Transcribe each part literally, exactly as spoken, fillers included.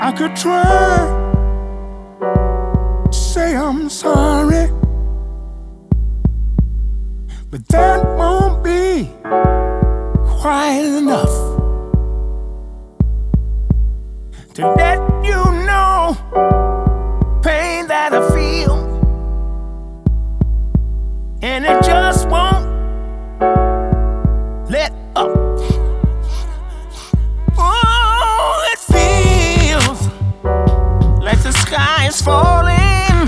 I could try to say I'm sorry, but that won't be quite enough to let you know pain that I feel, and it just won't let up. Oh, it feels like the sky is falling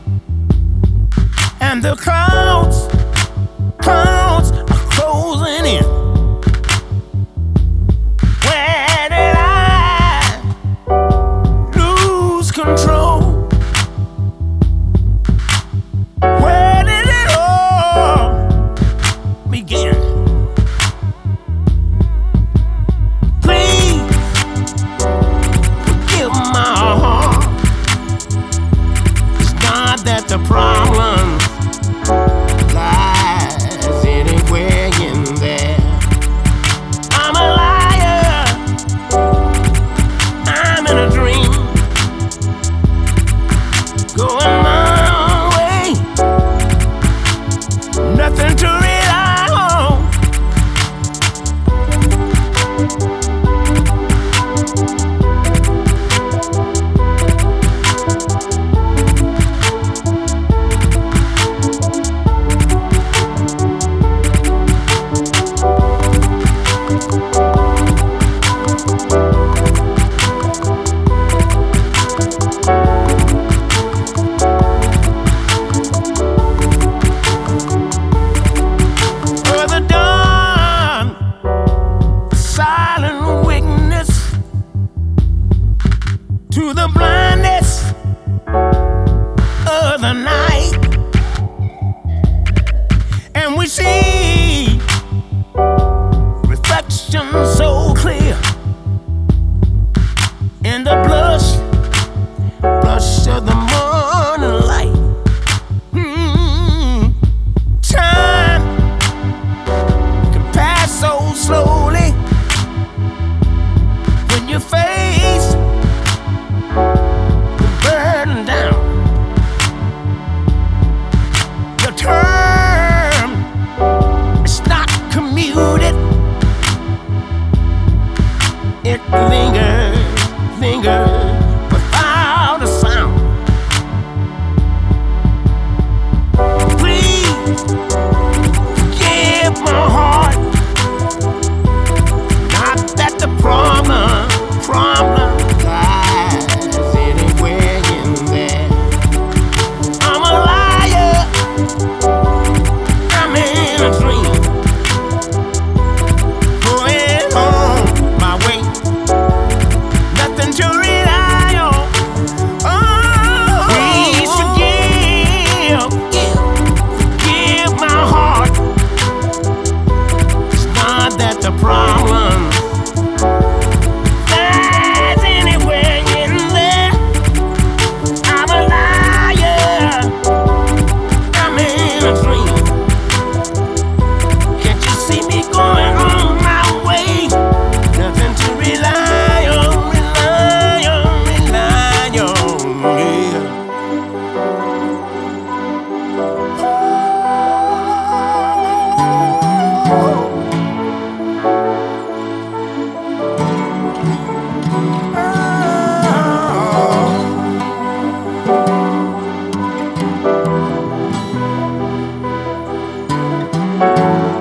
and the clouds, clouds are closing in. Where did I lose control? Where did it all begin? Please forgive my heart. It's not that the problem lies anywhere in there. I'm a liar, I'm in a dream, going my way, nothing to rely on. To the blindness of the night, and we see reflections so clear in the blush, blush of the morning light. Mm-hmm. Time can pass so slowly when you face the burden down. The term is not commuted. It lingers, lingers without a sound. Please forgive my heart. Not that the problem, problem the problem lies anywhere in there. I'm a liar, I'm in a dream. Can't you see me going on my way? Nothing to rely on, rely on, rely on, yeah. Thank you.